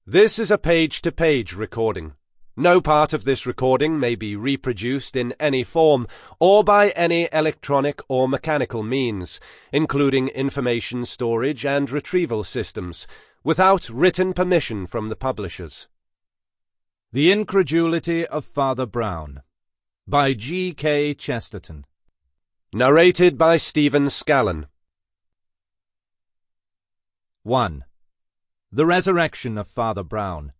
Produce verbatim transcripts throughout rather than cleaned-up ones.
This is a page-to-page recording. No part of this recording may be reproduced in any form or by any electronic or mechanical means, including information storage and retrieval systems, without written permission from the publishers. The Incredulity of Father Brown by G K Chesterton. Narrated by Stephen Scallon. one. The Resurrection of Father Brown.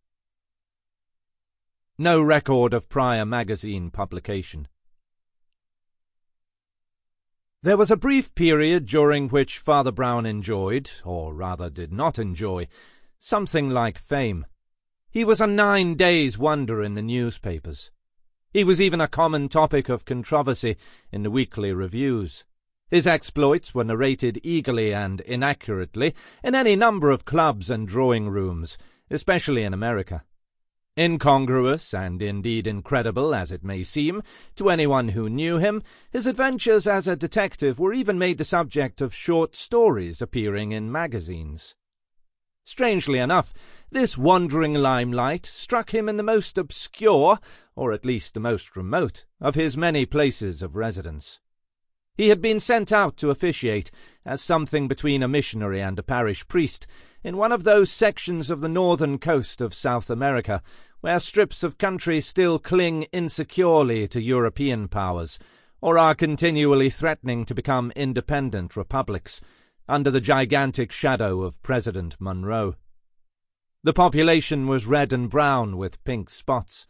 No record of prior magazine publication. There was a brief period during which Father Brown enjoyed, or rather did not enjoy, something like fame. He was a nine days wonder in the newspapers. He was even a common topic of controversy in the weekly reviews. His exploits were narrated eagerly and inaccurately in any number of clubs and drawing-rooms, especially in America. Incongruous and indeed incredible as it may seem to anyone who knew him, his adventures as a detective were even made the subject of short stories appearing in magazines. Strangely enough, this wandering limelight struck him in the most obscure, or at least the most remote, of his many places of residence. He had been sent out to officiate, as something between a missionary and a parish priest, in one of those sections of the northern coast of South America, where strips of country still cling insecurely to European powers, or are continually threatening to become independent republics, under the gigantic shadow of President Monroe. The population was red and brown with pink spots.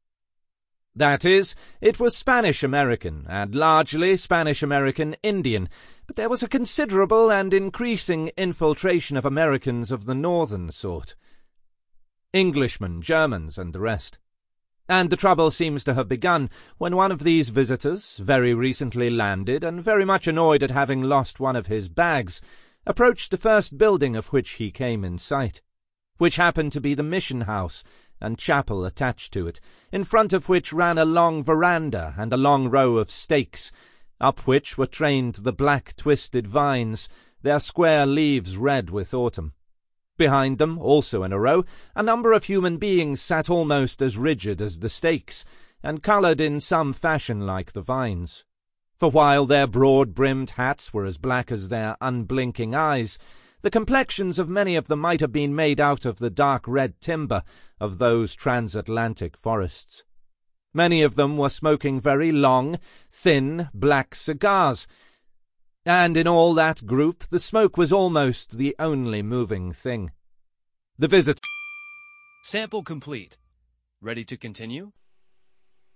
That is, it was Spanish-American, and largely Spanish-American Indian, but there was a considerable and increasing infiltration of Americans of the northern sort. Englishmen, Germans, and the rest. And the trouble seems to have begun when one of these visitors, very recently landed and very much annoyed at having lost one of his bags, approached the first building of which he came in sight, which happened to be the mission house and chapel attached to it, in front of which ran a long veranda and a long row of stakes, up which were trained the black twisted vines, their square leaves red with autumn. Behind them, also in a row, a number of human beings sat almost as rigid as the stakes, and coloured in some fashion like the vines. For while their broad-brimmed hats were as black as their unblinking eyes, the complexions of many of them might have been made out of the dark red timber of those transatlantic forests. Many of them were smoking very long, thin, black cigars, and in all that group the smoke was almost the only moving thing. The visitor... Sample complete. Ready to continue?